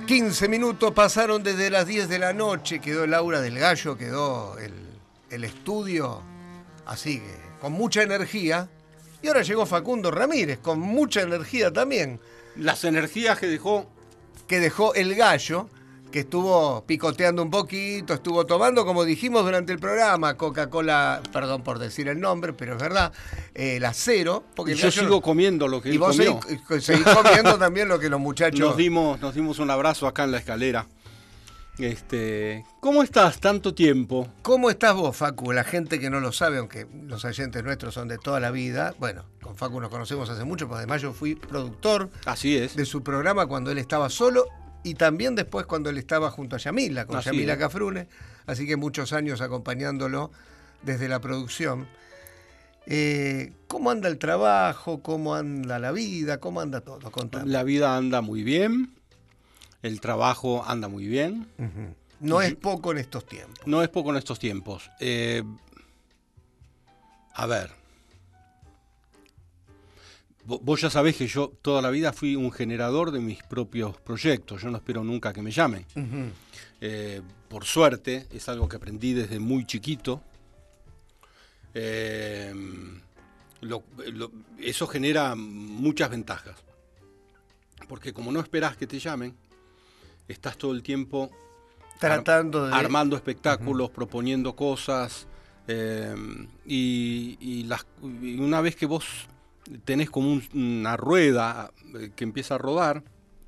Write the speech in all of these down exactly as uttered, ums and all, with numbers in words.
quince minutos pasaron desde las diez de la noche, quedó el aura del gallo, quedó el, el estudio, así que con mucha energía. Y ahora llegó Facundo Ramírez, con mucha energía también. Las energías que dejó... Que dejó el gallo, que estuvo picoteando un poquito, estuvo tomando, como dijimos durante el programa, Coca-Cola, perdón por decir el nombre, pero es verdad, eh, la cero. Porque y yo gallo, sigo comiendo lo que y él vos comió. Seguís, seguís comiendo también lo que los muchachos... Nos dimos, nos dimos un abrazo acá en la escalera. Este, ¿cómo estás? Tanto tiempo. ¿Cómo estás vos, Facu? La gente que no lo sabe, aunque los oyentes nuestros son de toda la vida. Bueno, con Facu nos conocemos hace mucho, porque además yo fui productor Así es. de su programa cuando él estaba solo y también después cuando él estaba junto a Yamila, con Así Yamila es. Cafrune. Así que muchos años acompañándolo desde la producción. Eh, ¿Cómo anda el trabajo? ¿Cómo anda la vida? ¿Cómo anda todo? Contame. La vida anda muy bien. El trabajo anda muy bien. Uh-huh. No es poco en estos tiempos. No es poco en estos tiempos. Eh, a ver. Vos ya sabés que yo toda la vida fui un generador de mis propios proyectos. Yo no espero nunca que me llamen. Uh-huh. Eh, por suerte, es algo que aprendí desde muy chiquito. Eh, lo, lo, eso genera muchas ventajas. Porque como no esperás que te llamen, estás todo el tiempo tratando ar- de... armando espectáculos, uh-huh. proponiendo cosas, eh, y, y, las, y una vez que vos tenés como un, una rueda que empieza a rodar,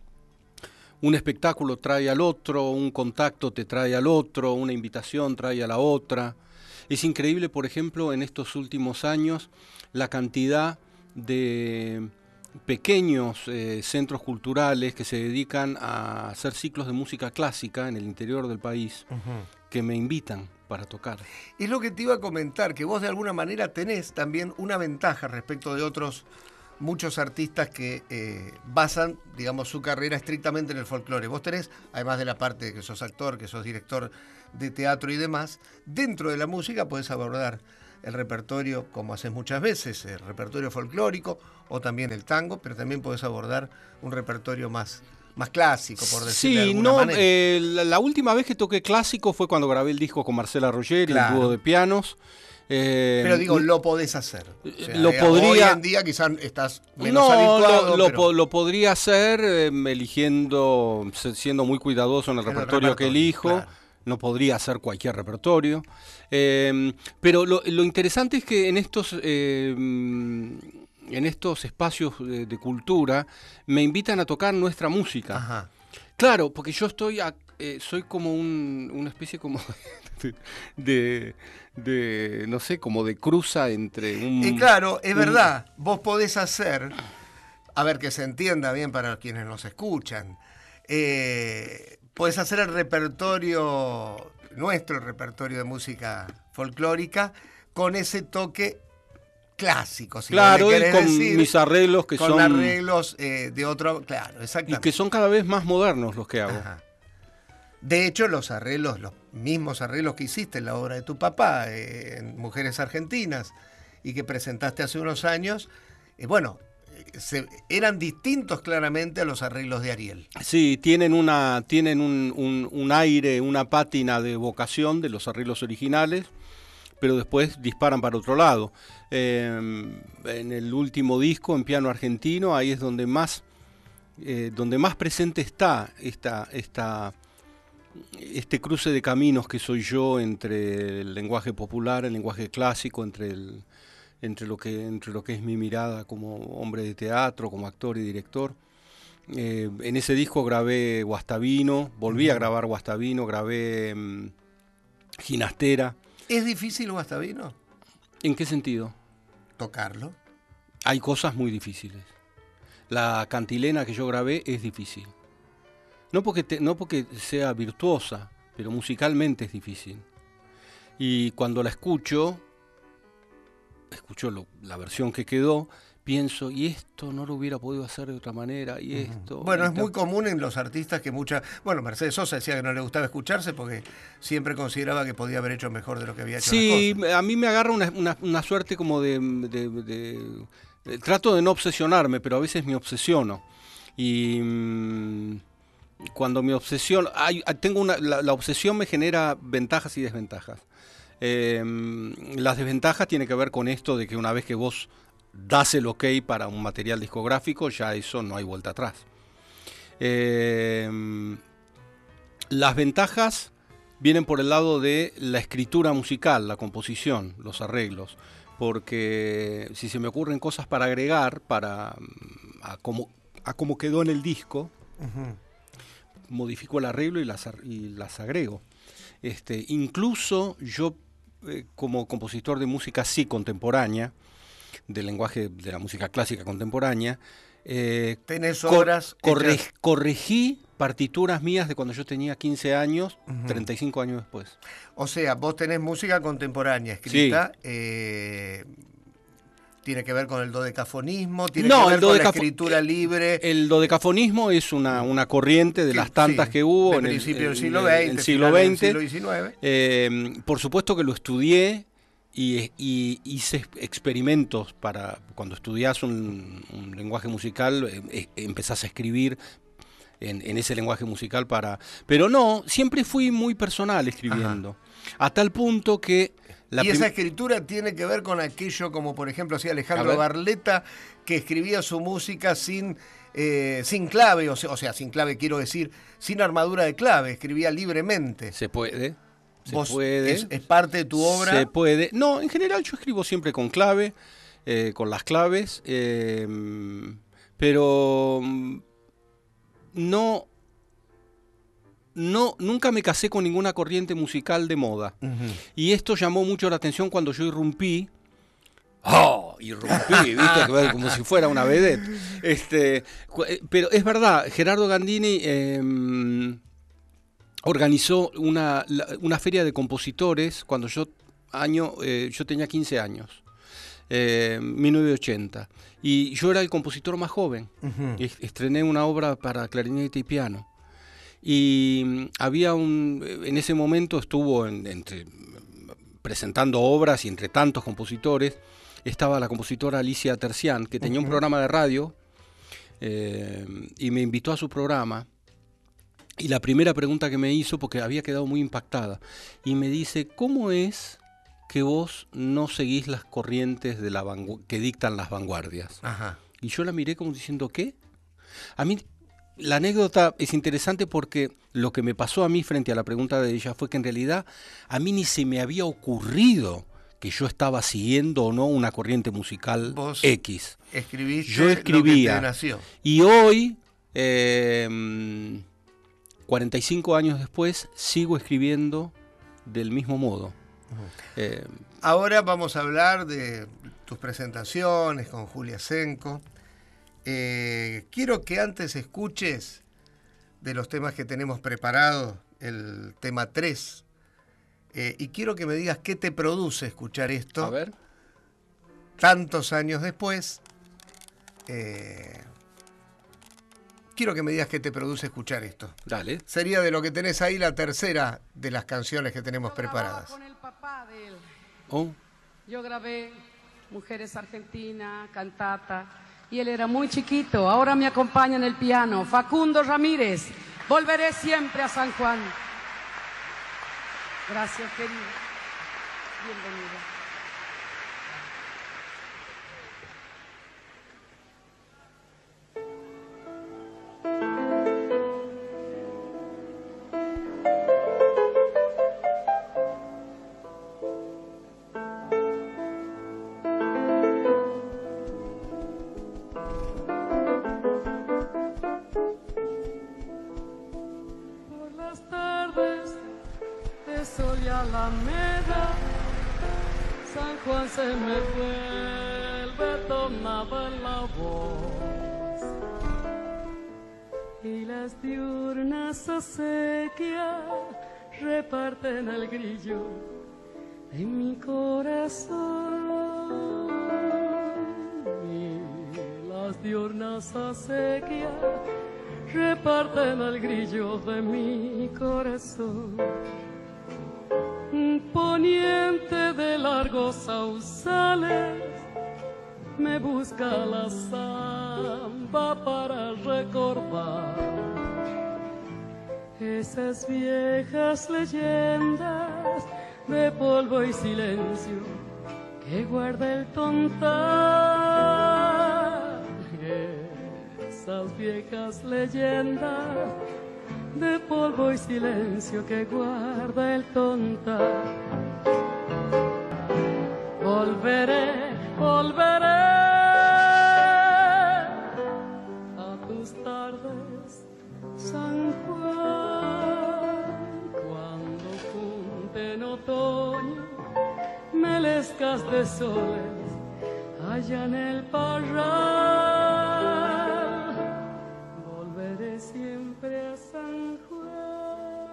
un espectáculo trae al otro, un contacto te trae al otro, una invitación trae a la otra. Es increíble, por ejemplo, en estos últimos años, la cantidad de pequeños eh, centros culturales que se dedican a hacer ciclos de música clásica en el interior del país, uh-huh. que me invitan para tocar. Es lo que te iba a comentar, que vos de alguna manera tenés también una ventaja respecto de otros muchos artistas que eh, basan, digamos, su carrera estrictamente en el folclore. Vos tenés, además de la parte de que sos actor, que sos director de teatro y demás, dentro de la música podés abordar el repertorio, como haces muchas veces, el repertorio folclórico o también el tango, pero también podés abordar un repertorio más, más clásico, por decirlo de alguna no, manera. Sí, eh, la, la última vez que toqué clásico fue cuando grabé el disco con Marcela Roger y Claro. el dúo de pianos. Eh, pero digo, lo podés hacer. O sea, lo podría, hoy en día quizás estás menos no, habituado. Lo, lo, pero... po, lo podría hacer eh, eligiendo, siendo muy cuidadoso en el, en repertorio, el repertorio que elijo. Claro. No podría hacer cualquier repertorio. Eh, pero lo, lo interesante es que en estos, eh, en estos espacios de, de cultura me invitan a tocar nuestra música. Ajá. Claro, porque yo estoy a, eh, soy como un, una especie como de, de, de, no sé, como de cruza entre un... Y claro, es un, verdad, vos podés hacer, a ver que se entienda bien para quienes nos escuchan, eh, podés hacer el repertorio, nuestro repertorio de música folclórica, con ese toque clásico, si claro, no y con decir, mis arreglos que con son... Con arreglos eh, de otro, claro, exactamente. Y que son cada vez más modernos los que hago. Ajá. De hecho, los arreglos, los mismos arreglos que hiciste en la obra de tu papá, eh, en Mujeres Argentinas, y que presentaste hace unos años, eh, bueno, se, eran distintos claramente a los arreglos de Ariel. Sí, tienen una tienen un, un, un aire, una pátina de vocación de los arreglos originales, pero después disparan para otro lado. Eh, en el último disco, en Piano Argentino, ahí es donde más, eh, donde más presente está esta, esta, este cruce de caminos que soy yo entre el lenguaje popular, el lenguaje clásico, entre el... Entre lo, que, entre lo que es mi mirada como hombre de teatro, como actor y director. Eh, en ese disco grabé Guastavino, volví uh-huh. a grabar Guastavino, grabé um, Ginastera. ¿Es difícil Guastavino? ¿En qué sentido? Tocarlo. Hay cosas muy difíciles. La cantilena que yo grabé es difícil. No porque, te, no porque sea virtuosa, pero musicalmente es difícil. Y cuando la escucho... escucho lo, la versión que quedó, pienso, y esto no lo hubiera podido hacer de otra manera, y esto... Bueno, y es muy común en los artistas que muchas... Bueno, Mercedes Sosa decía que no le gustaba escucharse porque siempre consideraba que podía haber hecho mejor de lo que había hecho. Sí, a mí me agarra una, una, una suerte como de, de, de, de... Trato de no obsesionarme, pero a veces me obsesiono. Y... Mmm, cuando mi obsesión, hay, tengo una, la, la obsesión me genera ventajas y desventajas. Eh, las desventajas tienen que ver con esto de que una vez que vos das el ok para un material discográfico, ya eso no hay vuelta atrás. Eh, las ventajas vienen por el lado de la escritura musical, la composición, los arreglos, porque si se me ocurren cosas para agregar, para a cómo, a cómo quedó en el disco, uh-huh. modifico el arreglo y las, y las agrego. Este, incluso yo, eh, como compositor de música sí contemporánea, del lenguaje de la música clásica contemporánea, eh, ¿tenés obras cor corre corregí partituras mías de cuando yo tenía quince años, uh-huh. treinta y cinco años después. O sea, vos tenés música contemporánea escrita, sí. eh, ¿tiene que ver con el dodecafonismo? ¿Tiene no, que ver con la escritura el, libre? El dodecafonismo es una, una corriente de las tantas sí, que hubo en el, principio del en, siglo veinte, en el siglo veinte. Del siglo diecinueve. Eh, por supuesto que lo estudié y, y hice experimentos para, cuando estudiás un, un lenguaje musical, eh, empezás a escribir en, en ese lenguaje musical para... Pero no, siempre fui muy personal escribiendo. Ajá. A tal punto que... La y esa escritura tiene que ver con aquello como, por ejemplo, hacía Alejandro Barletta, que escribía su música sin, eh, sin clave, o sea, o sea, sin clave quiero decir, sin armadura de clave, escribía libremente. Se puede, se ¿Vos puede. Es, ¿Es parte de tu obra? Se puede. No, en general yo escribo siempre con clave, eh, con las claves, eh, pero no... No, nunca me casé con ninguna corriente musical de moda. Uh-huh. Y esto llamó mucho la atención cuando yo irrumpí. ¡Oh! Irrumpí, ¿viste? Como si fuera una vedette. Este, pero es verdad, Gerardo Gandini eh, organizó una, una feria de compositores cuando yo, año, eh, yo tenía quince años. Eh, mil novecientos ochenta. Y yo era el compositor más joven. Uh-huh. Estrené una obra para clarinete y piano. Y había un, en ese momento estuvo en, entre, presentando obras y entre tantos compositores estaba la compositora Alicia Tercián, que tenía uh-huh. un programa de radio eh, y me invitó a su programa. Y la primera pregunta que me hizo, porque había quedado muy impactada, y me dice, ¿cómo es que vos no seguís las corrientes de la que dictan las vanguardias? Ajá. Y yo la miré como diciendo, ¿qué? A mí... La anécdota es interesante porque lo que me pasó a mí frente a la pregunta de ella fue que en realidad a mí ni se me había ocurrido que yo estaba siguiendo o no una corriente musical ¿Vos X. Escribiste yo escribía. Lo que te nació. Y hoy, eh, cuarenta y cinco años después, sigo escribiendo del mismo modo. Uh-huh. eh, Ahora vamos a hablar de tus presentaciones con Julia Senko. Eh, quiero que antes escuches de los temas que tenemos preparados, el tema tres, eh, y quiero que me digas qué te produce escuchar esto. A ver. Tantos años después. Eh, quiero que me digas qué te produce escuchar esto. Dale. Sería de lo que tenés ahí la tercera de las canciones que tenemos preparadas. Con el papá de él. Oh. Yo grabé Mujeres Argentinas, Cantata. Y él era muy chiquito, ahora me acompaña en el piano. Facundo Ramírez, volveré siempre a San Juan. Gracias, querido. Bienvenida. Alameda, San Juan se me vuelve tomada la voz y las diurnas acequias reparten el grillo en mi corazón y las diurnas acequias reparten el grillo de mi corazón. Poniente de largos sausales me busca la samba para recordar esas viejas leyendas de polvo y silencio que guarda el tontal. Esas viejas leyendas de polvo y silencio que guarda el tontal. Volveré, volveré a tus tardes, San Juan, cuando junte en otoño melescas de soles allá en el parral. Volveré siempre a San Juan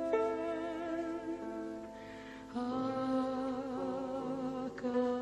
a cantar.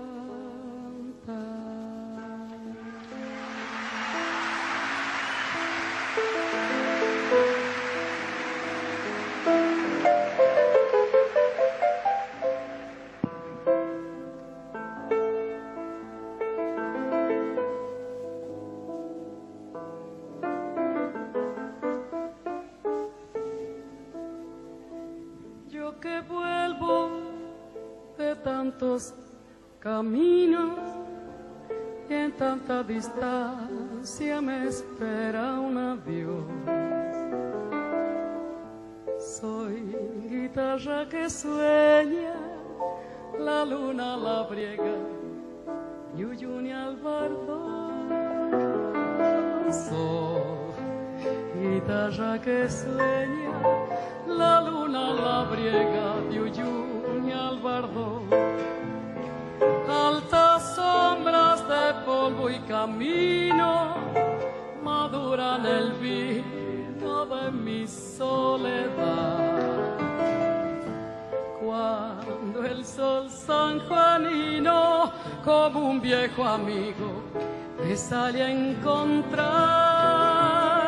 Que vuelvo de tantos caminos y en tanta distancia me espera un adiós. Soy guitarra que sueña, la luna labriega, Yuyuni Albardo. Soy guitarra que sueña, la luna labriega de Uyuni al bardo. Altas sombras de polvo y camino maduran el vino de mi soledad. Cuando el sol sanjuanino como un viejo amigo me sale a encontrar.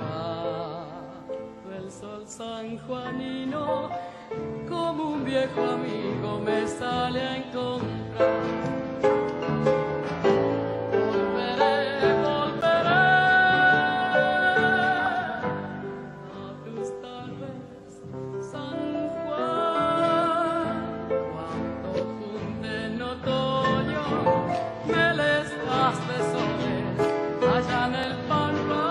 Sanjuanino, como un viejo amigo me sale a encontrar. Volveré, volveré a tus tardes, San Juan, cuando junte en otoño melescas de soles allá en el parral.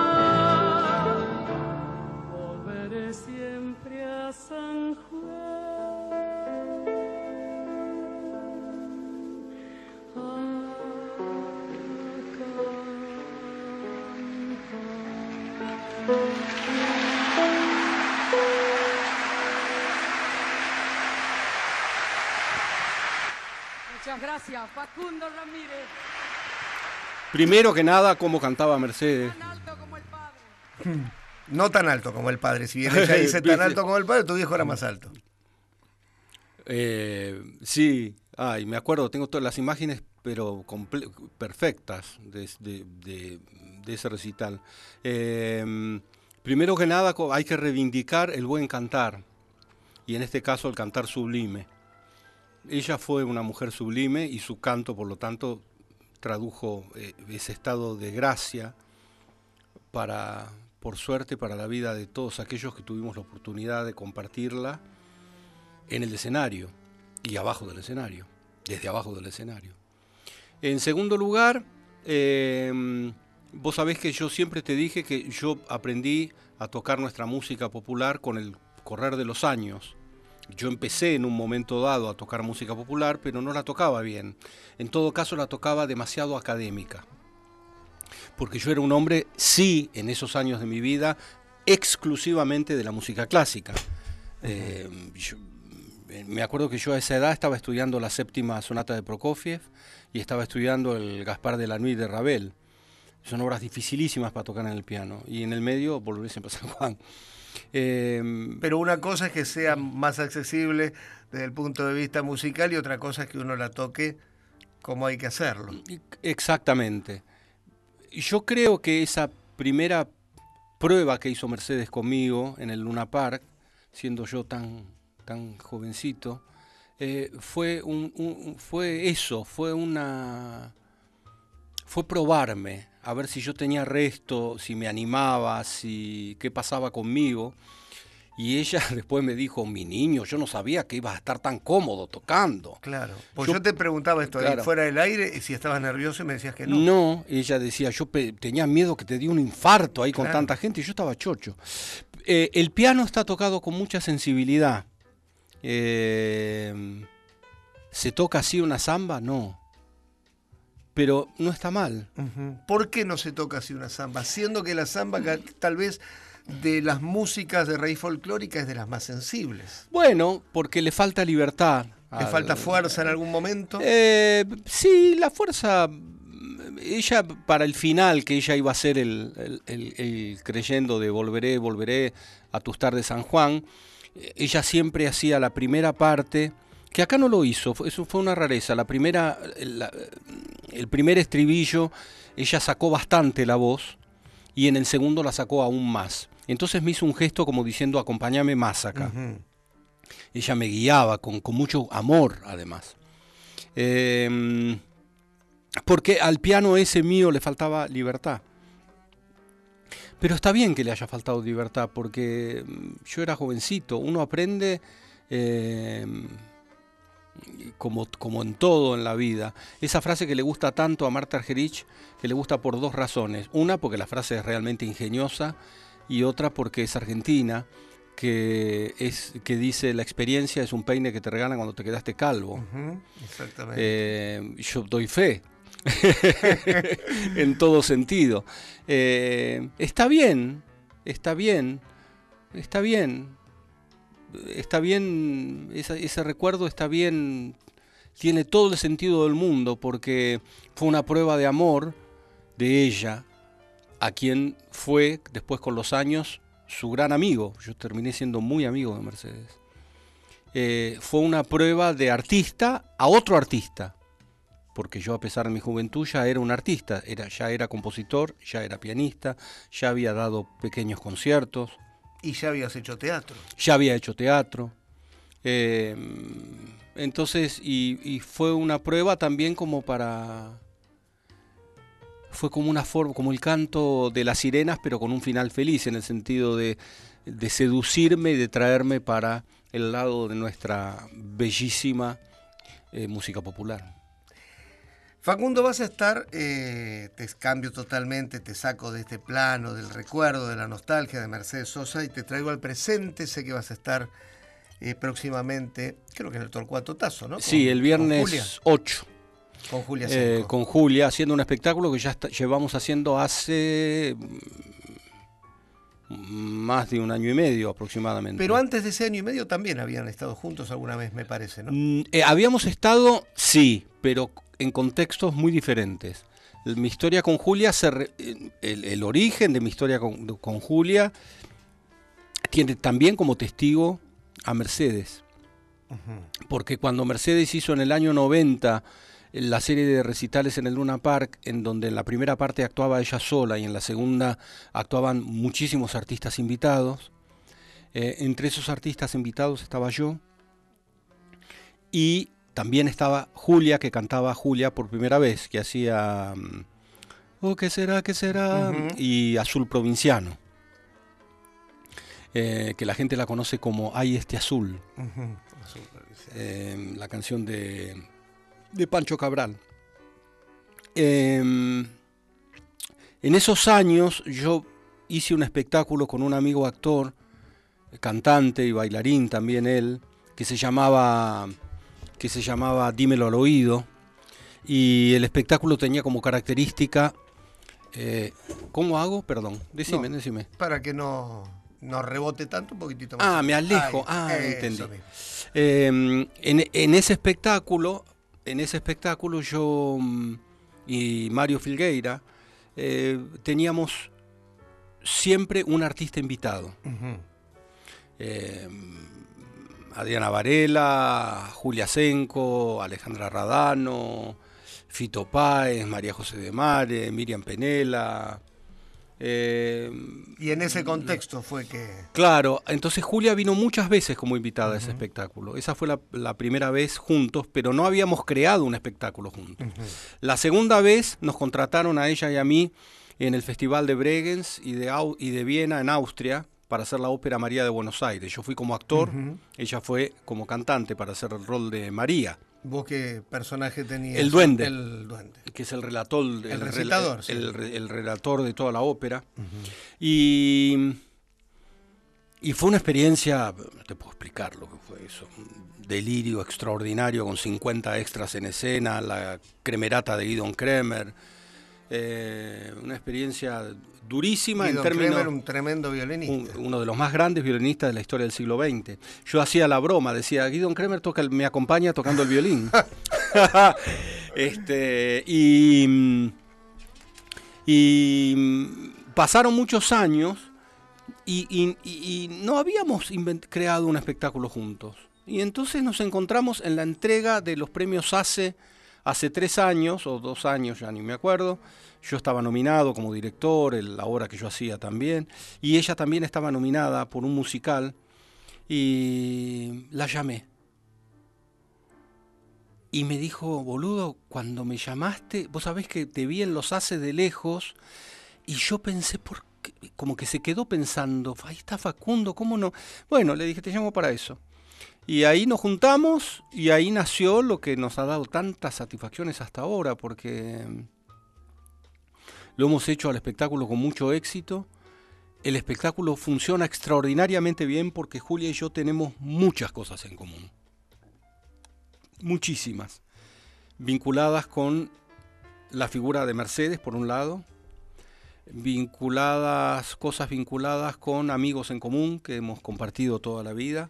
Siempre a San Juan a Muchas gracias, Facundo Ramírez. Primero que nada, cómo cantaba Mercedes. Tan alto como el padre. No tan alto como el padre, si bien ella dice tan alto como el padre, tu viejo era más alto. Eh, sí, ay, me acuerdo, tengo todas las imágenes, pero perfectas de, de, de, de ese recital. Eh, primero que nada, hay que reivindicar el buen cantar, y en este caso el cantar sublime. Ella fue una mujer sublime y su canto, por lo tanto, tradujo eh, ese estado de gracia para, por suerte, para la vida de todos aquellos que tuvimos la oportunidad de compartirla en el escenario y abajo del escenario, desde abajo del escenario. En segundo lugar, eh, vos sabés que yo siempre te dije que yo aprendí a tocar nuestra música popular con el correr de los años. Yo empecé en un momento dado a tocar música popular, pero no la tocaba bien. En todo caso, la tocaba demasiado académica. Porque yo era un hombre, sí, en esos años de mi vida, exclusivamente de la música clásica. Eh, yo, me acuerdo que yo a esa edad estaba estudiando la séptima sonata de Prokofiev y estaba estudiando el Gaspar de la Nuit de Ravel. Son obras dificilísimas para tocar en el piano. Y en el medio, volveré siempre a San Juan. Eh, Pero una cosa es que sea más accesible desde el punto de vista musical y otra cosa es que uno la toque como hay que hacerlo. Exactamente. Yo creo que esa primera prueba que hizo Mercedes conmigo en el Luna Park, siendo yo tan, tan jovencito, eh, fue, un, un, fue eso, fue una... fue probarme a ver si yo tenía resto, si me animaba, si qué pasaba conmigo. Y ella después me dijo, mi niño, yo no sabía que ibas a estar tan cómodo tocando. Claro, pues yo, yo te preguntaba esto, claro, ahí fuera del aire, si estabas nervioso y me decías que no. No, ella decía, yo tenía miedo que te diera un infarto ahí con claro. tanta gente, y yo estaba chocho. Eh, el piano está tocado con mucha sensibilidad. Eh, ¿Se toca así una samba? No. Pero no está mal. Uh-huh. ¿Por qué no se toca así una samba? Siendo que la samba tal vez de las músicas de raíz folclórica es de las más sensibles. Bueno, porque le falta libertad. ¿Le al... falta fuerza en algún momento? Eh, sí, la fuerza... Ella, para el final, que ella iba a ser el, el, el, el creyendo de volveré, volveré a tus tardes San Juan, ella siempre hacía la primera parte, que acá no lo hizo, eso fue una rareza. La primera, la, el primer estribillo, ella sacó bastante la voz, y en el segundo la sacó aún más. Entonces me hizo un gesto como diciendo, acompáñame más acá. Uh-huh. Ella me guiaba con, con mucho amor, además. Eh, porque al piano ese mío le faltaba libertad. Pero está bien que le haya faltado libertad, porque yo era jovencito. Uno aprende eh, como, como en todo en la vida. Esa frase que le gusta tanto a Marta Argerich, que le gusta por dos razones. Una, porque la frase es realmente ingeniosa, y otra porque es argentina, que es que dice, la experiencia es un peine que te regalan cuando te quedaste calvo. Uh-huh, exactamente. Eh, yo doy fe. En todo sentido. Eh, está bien, está bien, está bien, está bien, esa, ese recuerdo está bien, tiene todo el sentido del mundo, porque fue una prueba de amor de ella, a quien fue después con los años su gran amigo. Yo terminé siendo muy amigo de Mercedes. Eh, fue una prueba de artista a otro artista, porque yo, a pesar de mi juventud, ya era un artista, era, ya era compositor, ya era pianista, ya había dado pequeños conciertos. Y ya habías hecho teatro. Ya había hecho teatro. Eh, entonces, y, y fue una prueba también como para... Fue como una forma, como el canto de las sirenas, pero con un final feliz, en el sentido de, de seducirme y de traerme para el lado de nuestra bellísima eh, música popular. Facundo, vas a estar, eh, te cambio totalmente, te saco de este plano, del recuerdo, de la nostalgia de Mercedes Sosa, y te traigo al presente. Sé que vas a estar eh, próximamente, creo que en el Torcuato Tazo, ¿no? Con, sí, el viernes ocho. Con Julia eh, Con Julia, haciendo un espectáculo que ya está, llevamos haciendo hace más de un año y medio aproximadamente. Pero antes de ese año y medio también habían estado juntos alguna vez, me parece, ¿no? Mm, eh, habíamos estado, sí, pero en contextos muy diferentes. Mi historia con Julia, se re, el, el origen de mi historia con, con Julia tiene también como testigo a Mercedes. Uh-huh. Porque cuando Mercedes hizo en el año noventa la serie de recitales en el Luna Park, en donde en la primera parte actuaba ella sola y en la segunda actuaban muchísimos artistas invitados, eh, entre esos artistas invitados estaba yo, y también estaba Julia, que cantaba Julia por primera vez, que hacía Oh, ¿qué será, qué será? Uh-huh. Y Azul Provinciano, eh, que la gente la conoce como Ay, este azul, uh-huh. Azul eh, la canción de, de Pancho Cabral. Eh, en esos años yo hice un espectáculo con un amigo actor, cantante y bailarín también él, que se llamaba... que se llamaba Dímelo al oído, y el espectáculo tenía como característica... Eh, ¿Cómo hago? Perdón, decime, no, decime. Para que no, no rebote tanto, un poquitito más. Ah, me alejo, Ay, ah, entendí. Eh, en, en ese espectáculo, en ese espectáculo yo y Mario Filgueira eh, teníamos siempre un artista invitado. Uh-huh. Eh, Adriana Varela, Julia Senco, Alejandra Radano, Fito Páez, María José de Mare, Miriam Penela, Eh, y en ese contexto fue que... Claro, entonces Julia vino muchas veces como invitada uh-huh. a ese espectáculo. Esa fue la, la primera vez juntos, pero no habíamos creado un espectáculo juntos. Uh-huh. La segunda vez nos contrataron a ella y a mí en el Festival de Bregenz y de, Au- y de Viena en Austria para hacer la ópera María de Buenos Aires. Yo fui como actor, uh-huh. ella fue como cantante para hacer el rol de María. ¿Vos qué personaje tenías? El duende, el duende, que es el relator, el, el recitador, el, sí. el, el, el relator de toda la ópera. Uh-huh. Y, y fue una experiencia, no te puedo explicar lo que fue eso, un delirio extraordinario con cincuenta extras en escena, la cremerata de Guidon Kremer, eh, una experiencia durísima. Guidon en términos, Kremer, un tremendo violinista. Un, uno de los más grandes violinistas de la historia del siglo veinte. Yo hacía la broma, decía, Guidon Kremer toca el, me acompaña tocando el violín. este, y, y pasaron muchos años y, y, y no habíamos invent- creado un espectáculo juntos. Y entonces nos encontramos en la entrega de los premios ACE hace tres años, o dos años, ya ni me acuerdo. Yo estaba nominado como director, el, la obra que yo hacía también, y ella también estaba nominada por un musical, y la llamé. Y me dijo, boludo, cuando me llamaste, vos sabés que te vi en los ACE de lejos, y yo pensé, por qué, como que se quedó pensando, ahí está Facundo, ¿cómo no? Bueno, le dije, te llamo para eso. Y ahí nos juntamos, y ahí nació lo que nos ha dado tantas satisfacciones hasta ahora, porque lo hemos hecho al espectáculo con mucho éxito. El espectáculo funciona extraordinariamente bien porque Julia y yo tenemos muchas cosas en común. Muchísimas. Vinculadas con la figura de Mercedes, por un lado. Vinculadas, cosas vinculadas con amigos en común que hemos compartido toda la vida.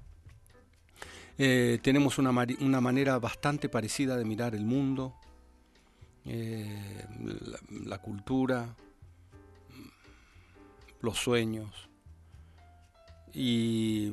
Eh, tenemos una, una manera bastante parecida de mirar el mundo. Eh, la, la cultura, los sueños, y,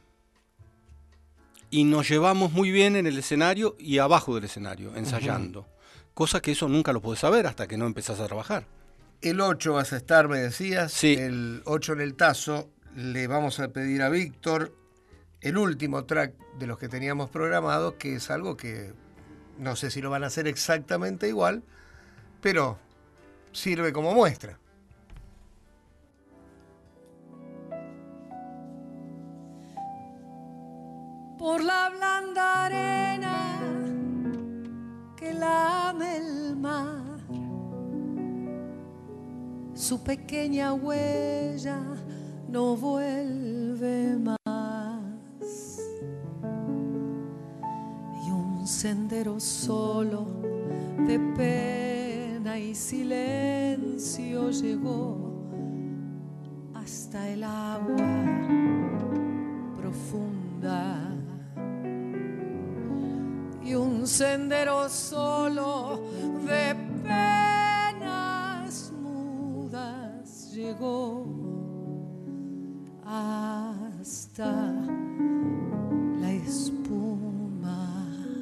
y nos llevamos muy bien en el escenario y abajo del escenario, ensayando, uh-huh. cosa que eso nunca lo podés saber hasta que no empezás a trabajar. El ocho vas a estar, me decías, sí. El ocho en el Tazo. Le vamos a pedir a Víctor el último track de los que teníamos programados, que es algo que no sé si lo van a hacer exactamente igual, pero sirve como muestra. Por la blanda arena que lame el mar, su pequeña huella no vuelve más. Y un sendero solo de pena y silencio llegó hasta el agua profunda. Y un sendero solo de penas mudas llegó hasta la espuma.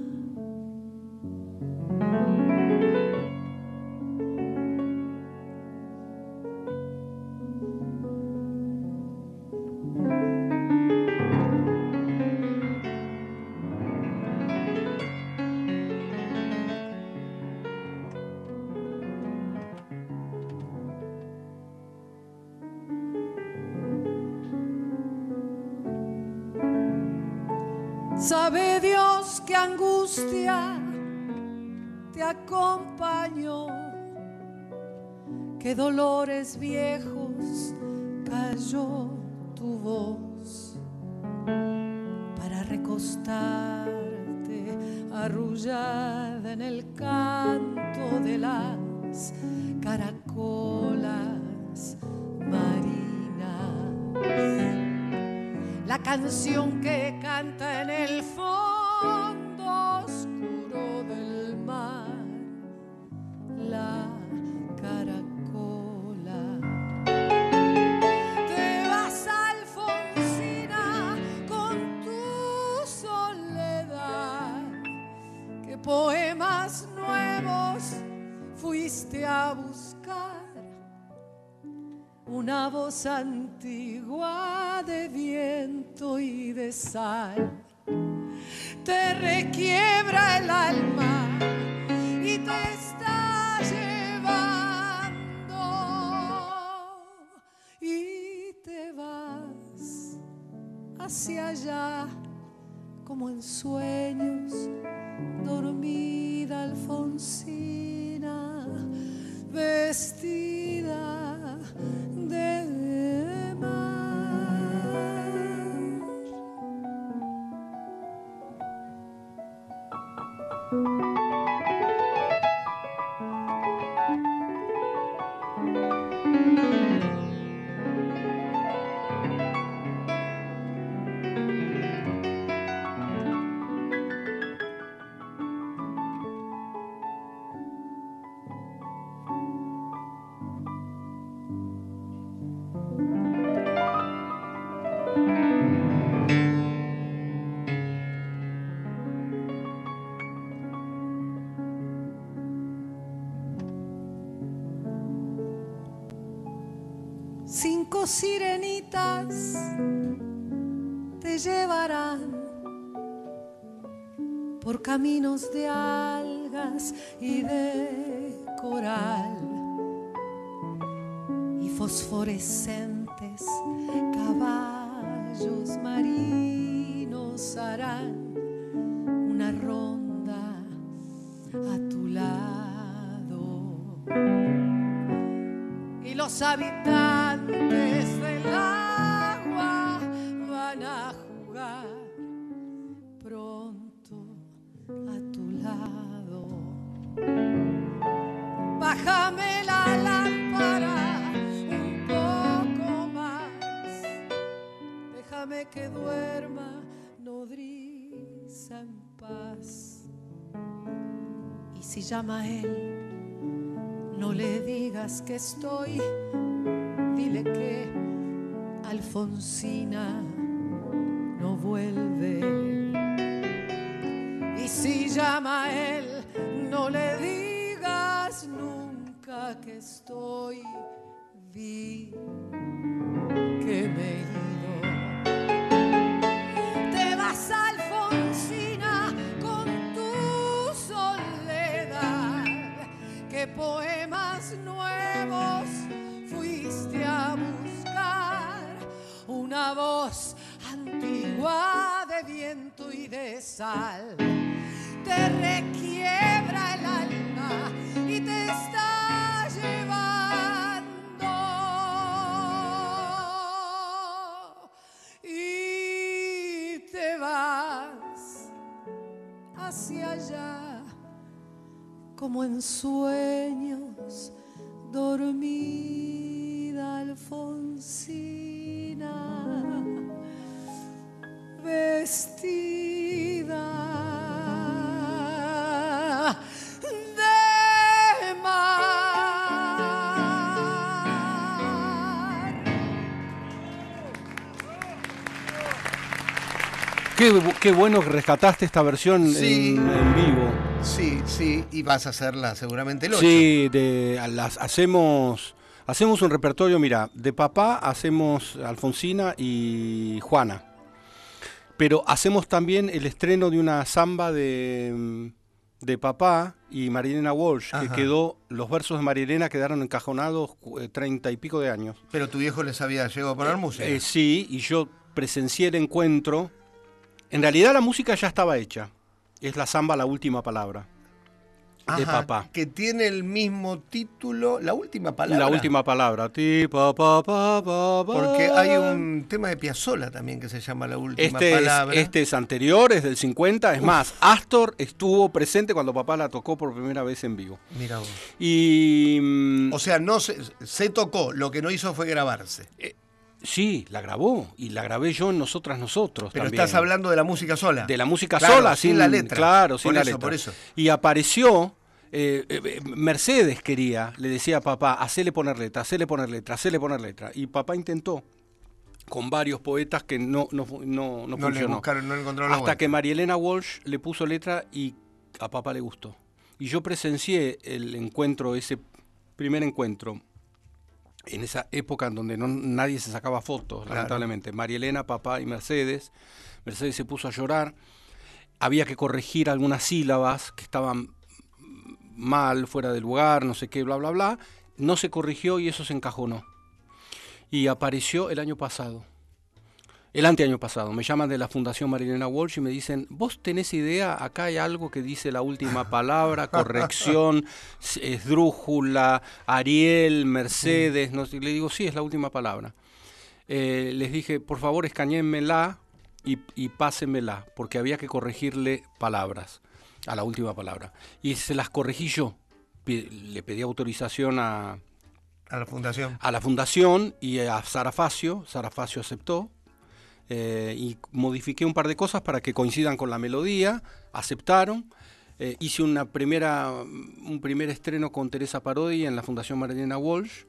Sabe Dios qué angustia te acompañó, qué dolores viejos cayó tu voz para recostarte arrullada en el canto de las caracolas marinas. La canción que canta en el fondo oscuro del mar, la caracola. Te vas, Alfonsina, con tu soledad. ¿Qué poemas nuevos fuiste a buscar? una voz antigua de viento y de sal te requiebra el alma y te está llevando y te vas hacia allá como en sueños, dormida Alfonsina, vestida de mar. Cinco sirenitas te llevarán por caminos de algas y de coral, y fosforescentes caballos marinos harán una ronda a tu lado, y los habitantes del agua van a jugar pronto a tu lado. Bájame la lámpara un poco más, déjame que duerma nodriza en paz. Y si llama él, no le digas que estoy, dile que Alfonsina no vuelve. Y si llama él, no le digas nunca que estoy, vi que me he ido. Te vas, Alfonsina, con tu soledad, que poemas nuevos fuiste a buscar, una voz antigua de viento y de sal te requiebra el alma y te está llevando y te vas hacia allá como en sueños, dormida Alfonsina, vestida de mar. Qué, qué bueno que rescataste esta versión Sí. en, en vivo. Sí, sí, y vas a hacerla seguramente el ocho. Sí, de, a las, hacemos, hacemos un repertorio, mira, de papá hacemos Alfonsina y Juana. Pero hacemos también el estreno de una samba de, de papá y Marilena Walsh, Ajá. que quedó, los versos de Marilena quedaron encajonados eh, treinta y pico de años. Pero tu viejo les había llegado a poner música. Eh, sí, y yo presencié el encuentro. En realidad la música ya estaba hecha. Es la samba La Última Palabra, de Ajá, papá. que tiene el mismo título, La Última Palabra. La Última Palabra. Ti, pa, pa, pa, pa, pa. Porque hay un tema de Piazzolla también que se llama La Última Este es, Palabra. este es anterior, es del cincuenta. Es Uf. más, Astor estuvo presente cuando papá la tocó por primera vez en vivo. Mira vos. Y mm, O sea, no se, se tocó, lo que no hizo fue grabarse. sí, la grabó. Y la grabé yo en Nosotras Nosotros Pero también. estás hablando de la música sola. De la música Claro, sola, sin sin la letra. Claro, sin Por la eso, letra. por eso. Y apareció, eh, eh, Mercedes quería, le decía a papá, hacele poner letra, hacele poner letra, hacele poner letra. Y papá intentó con varios poetas que no, no, fu- no, no No le funcionó. buscaron, no le encontraron la Hasta vuelta. que Marielena Walsh le puso letra y a papá le gustó. Y yo presencié el encuentro, ese primer encuentro en esa época en donde no, nadie se sacaba fotos, Claro. lamentablemente. María Elena, papá y Mercedes. Mercedes se puso a llorar. Había que corregir algunas sílabas que estaban mal, fuera de lugar, no sé qué, bla, bla, bla. No se corrigió y eso se encajonó. Y apareció el año pasado. El anteaño pasado, me llaman de la Fundación María Elena Walsh y me dicen, ¿vos tenés idea? Acá hay algo que dice la última palabra, corrección, esdrújula, Ariel, Mercedes, no sé. Le digo, sí, es la última palabra. Eh, les dije, por favor, escañénmela y, y pásenmela, porque había que corregirle palabras a la última palabra. Y se las corregí yo. P- le pedí autorización a, A la fundación. a la Fundación y a Sara Facio. Sara Facio aceptó. Eh, y modifiqué un par de cosas para que coincidan con la melodía, aceptaron, eh, hice una primera, un primer estreno con Teresa Parodi en la Fundación María Elena Walsh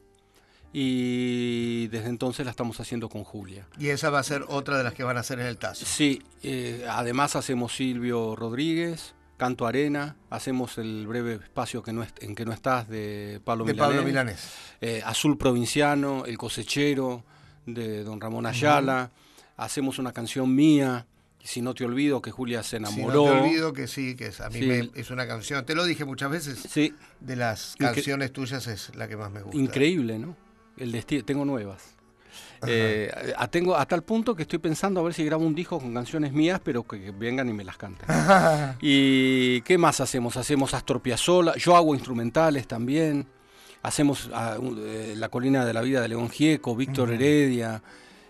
y desde entonces la estamos haciendo con Julia. Y esa va a ser otra de las que van a hacer en el Tazo. Sí, eh, además hacemos Silvio Rodríguez, Canto Arena, hacemos el breve espacio que no es, en que no estás de Pablo De Milanés, Pablo Milanés. eh, Azul Provinciano, El Cosechero de don Ramón Ayala. Uh-huh. Hacemos una canción mía, Si no te olvido, que Julia se enamoró. Si no te olvido, que sí, que es, a mí Sí. me, es una canción, te lo dije muchas veces, Sí, de las Incre- canciones tuyas es la que más me gusta. increíble, ¿no? El destino, tengo nuevas. Eh, a, tengo, a tal punto que estoy pensando a ver si grabo un disco con canciones mías, pero que, que vengan y me las canten. ¿Y qué más hacemos? Hacemos Astor Piazzolla, yo hago instrumentales también. Hacemos ah, un- eh, La colina de la vida de León Gieco, Víctor Ujú. Heredia,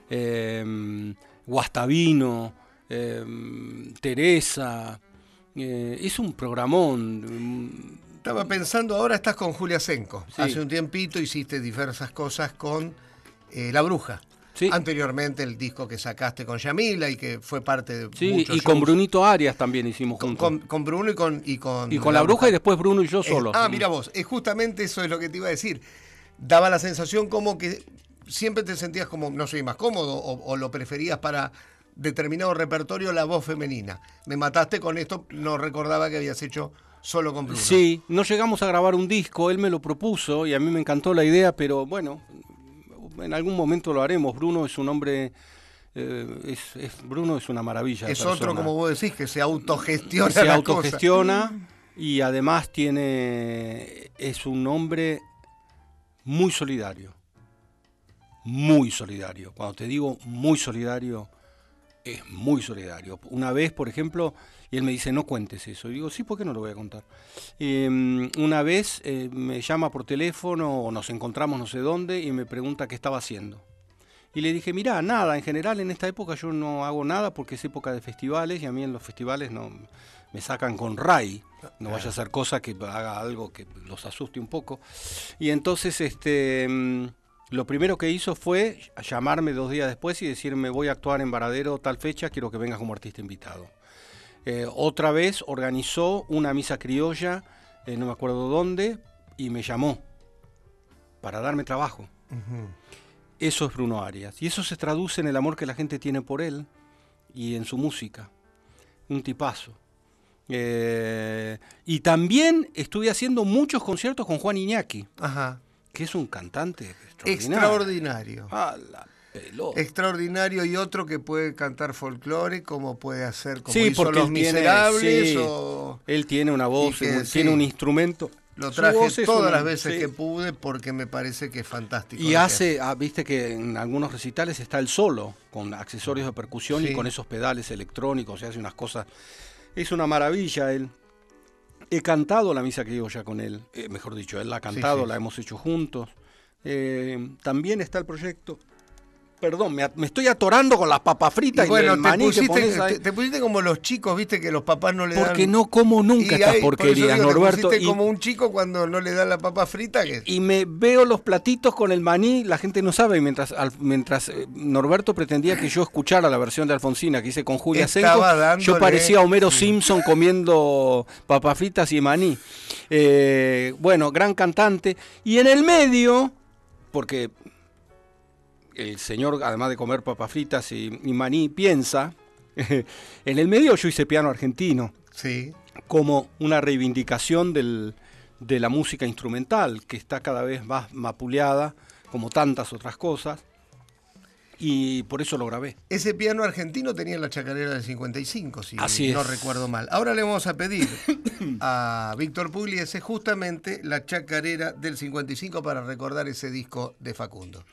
eh, Guastavino, eh, Teresa. Eh, es un programón. Estaba pensando, ahora estás con Julia Senko. Sí. Hace un tiempito hiciste diversas cosas con eh, La Bruja. Sí. Anteriormente el disco que sacaste con Yamila y que fue parte de Sí, muchos y con shows. Brunito Arias también hicimos Con, juntos. con- con Bruno y con y con, y con La Bruja y después Bruno y yo Eh, solo. ah, mira vos, es justamente eso es lo que te iba a decir. Daba la sensación como que siempre te sentías como, no sé, más cómodo o, o lo preferías para determinado repertorio la voz femenina. Me mataste con esto, no recordaba que habías hecho solo con Bruno. Sí, no llegamos a grabar un disco, él me lo propuso y a mí me encantó la idea, pero bueno, en algún momento lo haremos. Bruno es un hombre, eh, es, es- Bruno es una maravilla. de Es otro, persona. como vos decís, que se autogestiona Se la autogestiona y además tiene, es un hombre muy solidario, muy solidario. Cuando te digo muy solidario, es muy solidario. Una vez, por ejemplo, y él me dice, no cuentes eso. Y digo, sí, ¿por qué no lo voy a contar? Eh, una vez eh, me llama por teléfono o nos encontramos no sé dónde y me pregunta qué estaba haciendo. Y le dije, mirá, nada, en general en esta época yo no hago nada porque es época de festivales y a mí en los festivales no me sacan con ray. No vaya a hacer cosa que haga algo que los asuste un poco. Y entonces este mm, lo primero que hizo fue llamarme dos días después y decirme, voy a actuar en Varadero tal fecha, quiero que vengas como artista invitado. Eh, otra vez organizó una misa criolla, eh, no me acuerdo dónde, y me llamó para darme trabajo. Ujú. Eso es Bruno Arias. Y eso se traduce en el amor que la gente tiene por él y en su música. Un tipazo. Eh, y también estuve haciendo muchos conciertos con Juan Iñaki, Ajá. que es un cantante extraordinario. Extraordinario. Ah, la pelota. Extraordinario y otro que puede cantar folclore, como puede hacer como Sí, hizo porque Los él tiene- Miserables sí. o... Él tiene una voz, Y que, un- sí. tiene un instrumento. Lo Su traje voz es todas un- las veces sí. que pude porque me parece que es fantástico. lo Y que hace, ah, viste que en algunos recitales está el solo, con accesorios de percusión Sí. y con esos pedales electrónicos, y hace unas cosas. Es una maravilla él. He cantado la misa criolla con él, eh, mejor dicho, él la ha cantado, sí. la hemos hecho juntos. Eh, también está el proyecto. Perdón, me, at- me estoy atorando con las papas fritas Y y, bueno, el te maní que pusiste, pones ahí. te, te pusiste como los chicos, viste, que los papás no le dan... Porque no como nunca Y estas ahí, por eso porquerías, digo, te Norberto. pusiste Y, como un chico cuando no le dan la papa frita. Que... y me veo los platitos con el maní, la gente no sabe, y mientras, al- mientras eh, Norberto pretendía que yo escuchara la versión de Alfonsina que hice con Julia Senko, Estaba dándole- yo parecía Homero sí. Simpson comiendo papas fritas y maní. Eh, bueno, gran cantante. Y en el medio, porque el señor, además de comer papas fritas y, y maní, piensa, en el medio yo hice piano argentino, Sí. como una reivindicación del, de la música instrumental, que está cada vez más mapuleada como tantas otras cosas, y por eso lo grabé. Ese piano argentino tenía la chacarera del cincuenta y cinco, si Así no es. recuerdo mal. Ahora le vamos a pedir a Víctor Pugliese justamente la chacarera del cincuenta y cinco para recordar ese disco de Facundo.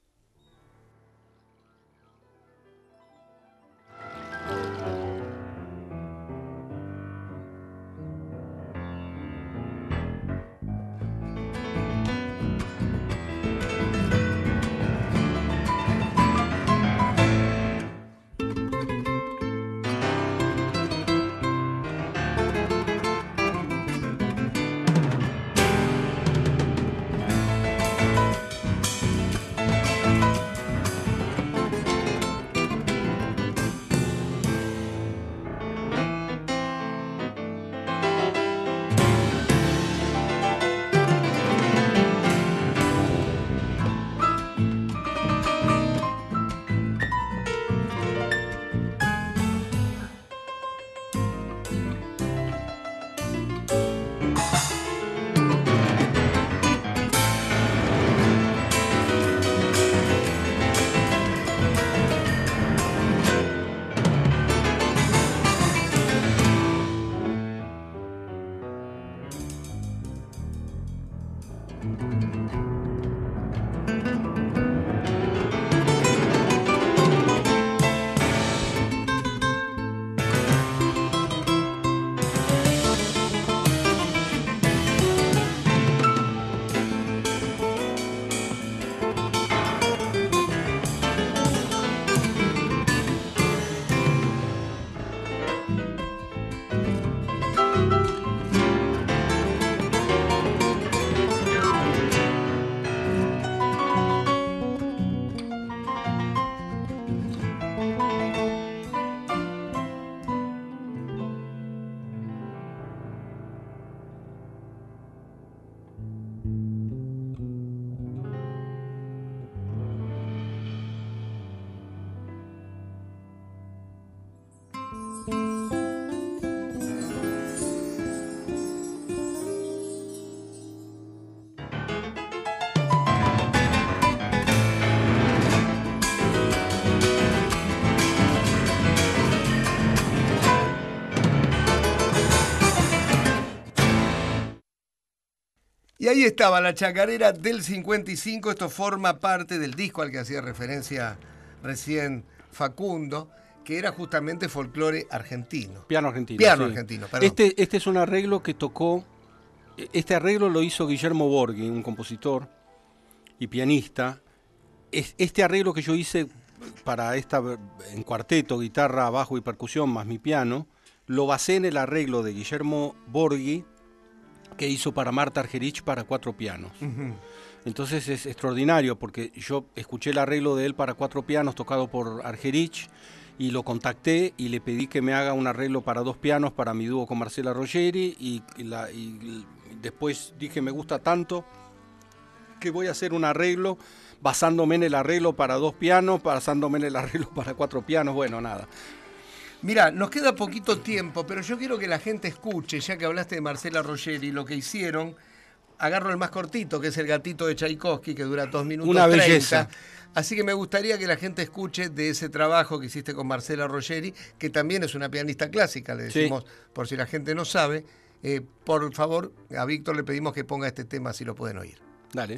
Y ahí estaba la chacarera del cincuenta y cinco, esto forma parte del disco al que hacía referencia recién Facundo, que era justamente folclore argentino. Piano argentino. Piano sí. argentino, perdón. Este, este es un arreglo que tocó, este arreglo lo hizo Guillermo Borghi, un compositor y pianista. Este arreglo que yo hice para esta, en cuarteto, guitarra, bajo y percusión, más mi piano, lo basé en el arreglo de Guillermo Borghi, que hizo para Marta Argerich para cuatro pianos. Uh-huh. Entonces es extraordinario porque yo escuché el arreglo de él para cuatro pianos tocado por Argerich y lo contacté y le pedí que me haga un arreglo para dos pianos para mi dúo con Marcela Roggeri y, y, la, y después dije me gusta tanto que voy a hacer un arreglo basándome en el arreglo para dos pianos, basándome en el arreglo para cuatro pianos, bueno, nada. Mira, nos queda poquito tiempo, pero yo quiero que la gente escuche, ya que hablaste de Marcela Roggeri, lo que hicieron. Agarro el más cortito, que es el gatito de Tchaikovsky, que dura dos minutos Una treinta. belleza. Así que me gustaría que la gente escuche de ese trabajo que hiciste con Marcela Roggeri, que también es una pianista clásica, le decimos, sí. Por si la gente no sabe. Eh, por favor, a Víctor le pedimos que ponga este tema, si lo pueden oír. Dale.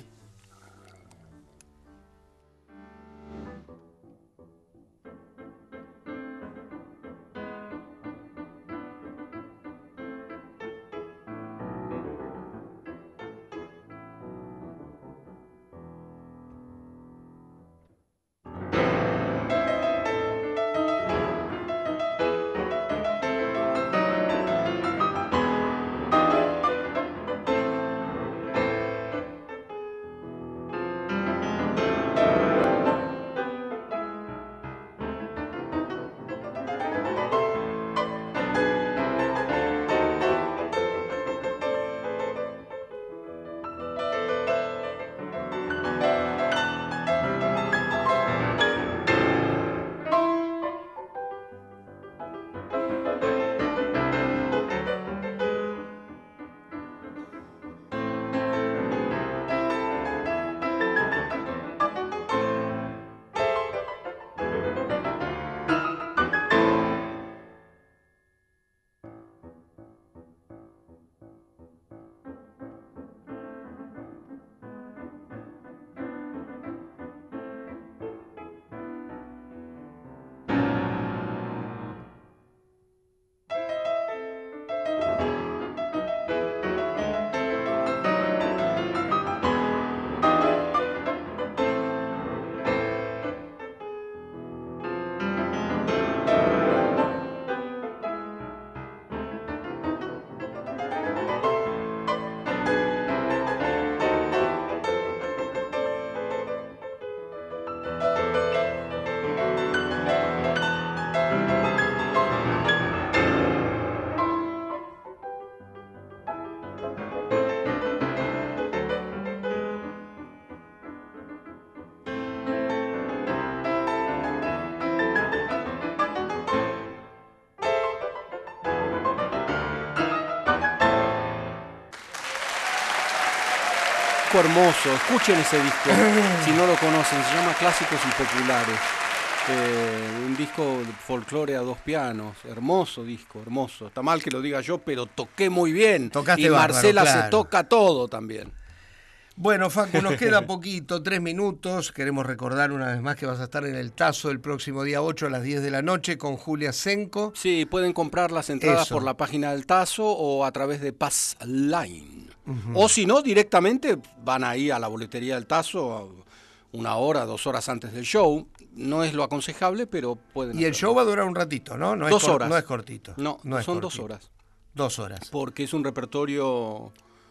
disco hermoso, escuchen ese disco, si no lo conocen, se llama Clásicos y Populares. Eh, un disco de folclore a dos pianos, hermoso disco, hermoso. Está mal que lo diga yo, pero toqué muy bien. Tocaste y bárbaro, Marcela claro. se toca todo también. Bueno, Facu, nos queda poquito, tres minutos. Queremos recordar una vez más que vas a estar en el Tazo el próximo día ocho a las diez de la noche con Julia Senco. Sí, pueden comprar las entradas Eso. por la página del Tazo o a través de Pass Line. Uh-huh. O si no, directamente van ahí a la boletería del Tazo una hora, dos horas antes del show. No es lo aconsejable, pero pueden. Y el hacerlo. show va a durar un ratito, ¿no? No dos es cor- horas. No es cortito. No, no es son cortito. dos horas. Dos horas. Porque es un repertorio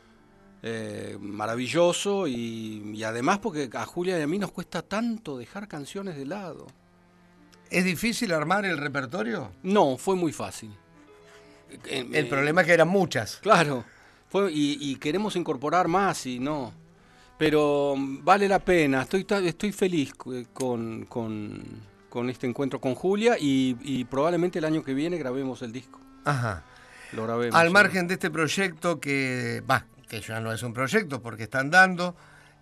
eh, maravilloso y, y además porque a Julia y a mí nos cuesta tanto dejar canciones de lado. ¿Es difícil armar el repertorio? No, fue muy fácil. El eh, problema es que eran muchas. Claro, fue, y, y queremos incorporar más y no. Pero vale la pena, estoy, estoy feliz con, con, con este encuentro con Julia y, y probablemente el año que viene grabemos el disco. Ajá. Lo grabemos. Al sí. margen de este proyecto que, va, que ya no es un proyecto porque están dando,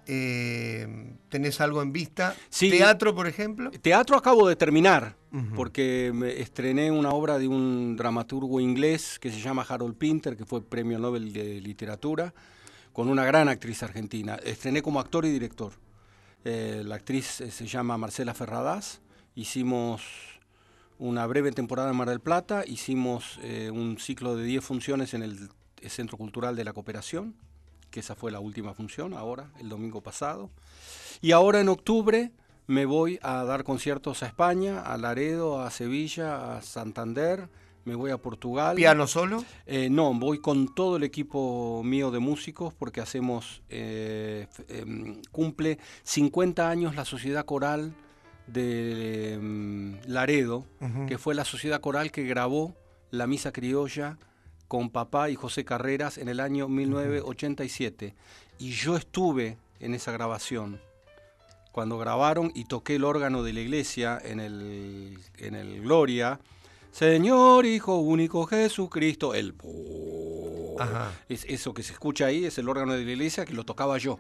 eh, ¿tenés algo en vista? Sí. ¿Teatro, por ejemplo? Teatro acabo de terminar, uh-huh. porque me estrené una obra de un dramaturgo inglés que se llama Harold Pinter, que fue premio Nobel de Literatura, con una gran actriz argentina. Estrené como actor y director. Eh, la actriz eh, se llama Marcela Ferradas. Hicimos una breve temporada en Mar del Plata, hicimos eh, un ciclo de diez funciones en el Centro Cultural de la Cooperación, que esa fue la última función, ahora, el domingo pasado. Y ahora en octubre me voy a dar conciertos a España, a Laredo, a Sevilla, a Santander. Me voy a Portugal. ¿Piano solo? Eh, no, voy con todo el equipo mío de músicos porque hacemos, eh, eh, cumple cincuenta años la Sociedad Coral de eh, Laredo, uh-huh. que fue la sociedad coral que grabó la Misa Criolla con papá y José Carreras en el año mil novecientos ochenta y siete. Uh-huh. Y yo estuve en esa grabación cuando grabaron y toqué el órgano de la iglesia en el, en el Gloria. Señor Hijo Único Jesucristo, el es eso que se escucha ahí, es el órgano de la iglesia que lo tocaba yo.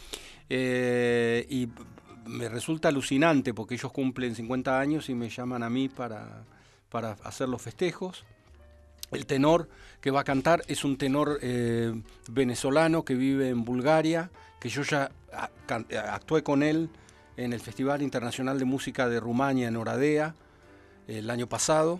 Eh, y me resulta alucinante porque ellos cumplen cincuenta años y me llaman a mí para, para hacer los festejos. El tenor que va a cantar es un tenor eh, venezolano que vive en Bulgaria, que yo ya a, a, actué con él en el Festival Internacional de Música de Rumania en Oradea el año pasado.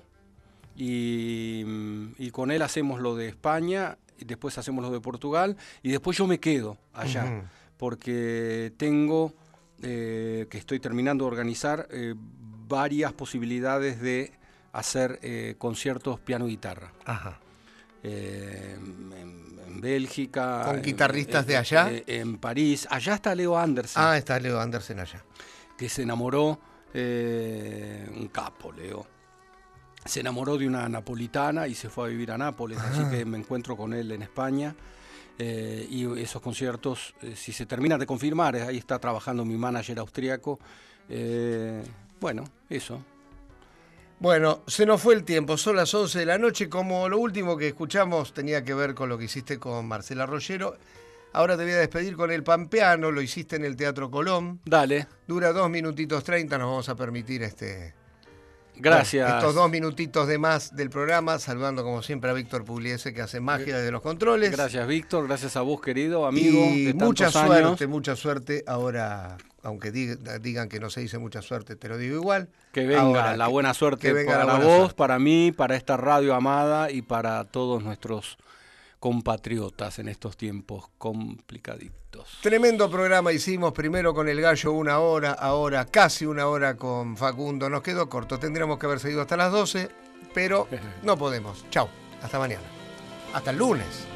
Y, y con él hacemos lo de España, y después hacemos lo de Portugal, y después yo me quedo allá, uh-huh. porque tengo, eh, que estoy terminando de organizar, eh, varias posibilidades de hacer eh, conciertos piano-guitarra. Ajá. Eh, en, en Bélgica. ¿Con en, guitarristas en, de allá? En, en París. Allá está Leo Andersen. Ah, está Leo Andersen allá. Que se enamoró, eh, un capo, Leo. Se enamoró de una napolitana y se fue a vivir a Nápoles, ah. así que me encuentro con él en España. Eh, y esos conciertos, eh, si se terminan de confirmar, ahí está trabajando mi manager austriaco. Eh, bueno, eso. Bueno, se nos fue el tiempo, son las once de la noche. Como lo último que escuchamos tenía que ver con lo que hiciste con Marcela Rollero, ahora te voy a despedir con el Pampeano, lo hiciste en el Teatro Colón. Dale. Dura dos minutitos treinta, nos vamos a permitir este... Gracias. Bueno, estos dos minutitos de más del programa, saludando como siempre a Víctor Pugliese, que hace magia desde los controles. Gracias, Víctor, gracias a vos, querido amigo. Y de mucha tantos suerte, años. mucha suerte. Ahora, aunque diga, digan que no se dice mucha suerte, te lo digo igual. Que venga ahora, la buena suerte que venga para la buena vos, suerte. para mí, para esta radio amada y para todos nuestros compatriotas en estos tiempos complicaditos. Tremendo programa hicimos, primero con el Gallo una hora, ahora casi una hora con Facundo. Nos quedó corto, tendríamos que haber seguido hasta las doce, pero no podemos. Chau, hasta mañana. Hasta el lunes.